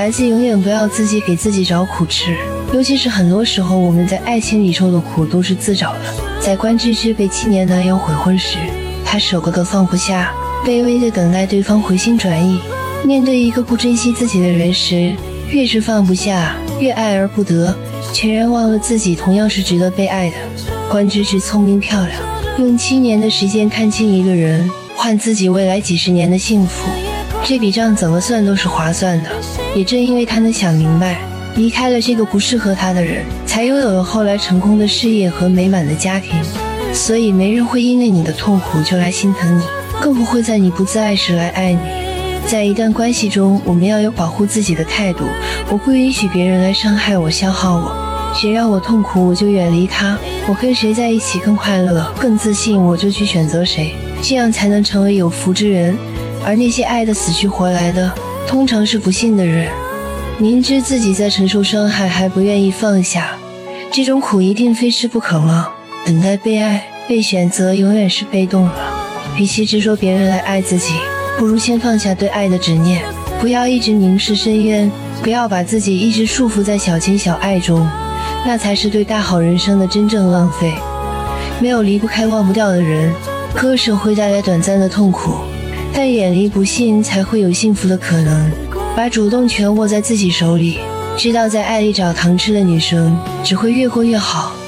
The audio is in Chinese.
孩子永远不要自己给自己找苦吃，尤其是很多时候我们在爱情里受的苦都是自找的。在关芝芝被7年男友悔婚时，她舍不得放不下，卑微地等待对方回心转意。面对一个不珍惜自己的人时，越是放不下，越爱而不得，全然忘了自己同样是值得被爱的。关芝芝聪明漂亮，用7年的时间看清一个人，换自己未来几十年的幸福，这笔账怎么算都是划算的。也正因为她能想明白，离开了这个不适合她的人，才拥有了后来成功的事业和美满的家庭。所以没人会因为你的痛苦就来心疼你，更不会在你不自爱时来爱你。在一段关系中，我们要有保护自己的态度，我不允许别人来伤害我、消耗我，谁让我痛苦我就远离他，我跟谁在一起更快乐、更自信我就去选择谁，这样才能成为有福之人。而那些爱得死去活来的，通常是不幸的人。明知自己在承受伤害还不愿意放下，这种苦一定非吃不可吗？等待被爱、被选择永远是被动了。与其执着别人来爱自己，不如先放下对爱的执念，不要一直凝视深渊，不要把自己一直束缚在小情小爱中，那才是对大好人生的真正浪费。没有离不开忘不掉的人，割舍会带来短暂的痛苦，但远离不幸才会有幸福的可能。把主动权握在自己手里，知道在爱里找糖吃的女生只会越过越好。